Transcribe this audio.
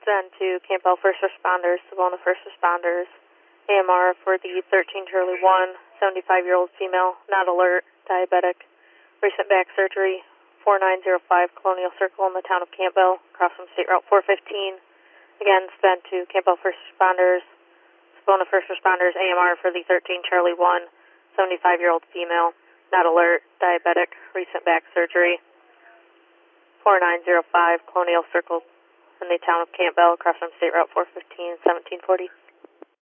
send to Campbell First Responders, Savona First Responders, AMR for the 13 Charlie 1, 75-year-old female, not alert, diabetic, recent back surgery, 4905 Colonial Circle in the town of Campbell, across from State Route 415. Again, send to Campbell First Responders, Savona First Responders, AMR for the 13 Charlie 1, 75-year-old female, not alert, diabetic, recent back surgery, 4905 Colonial Circle in the town of Campbell, across from State Route 415, 1740.